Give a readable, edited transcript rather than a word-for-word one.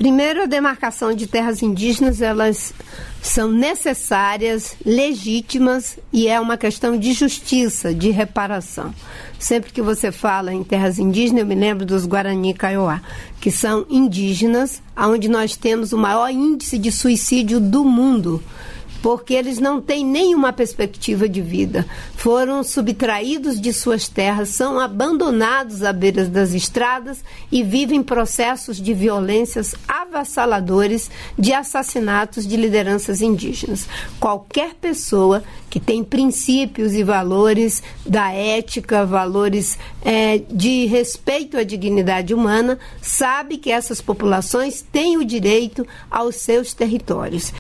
Primeiro, a demarcação de terras indígenas, elas são necessárias, legítimas e é uma questão de justiça, de reparação. Sempre que você fala em terras indígenas, eu me lembro dos Guarani Kaiowá, que são indígenas, onde nós temos o maior índice de suicídio do mundo, porque eles não têm nenhuma perspectiva de vida. Foram subtraídos de suas terras, são abandonados à beira das estradas e vivem processos de violências avassaladores, de assassinatos de lideranças indígenas. Qualquer pessoa que tem princípios e valores da ética, valores de respeito à dignidade humana, sabe que essas populações têm o direito aos seus territórios.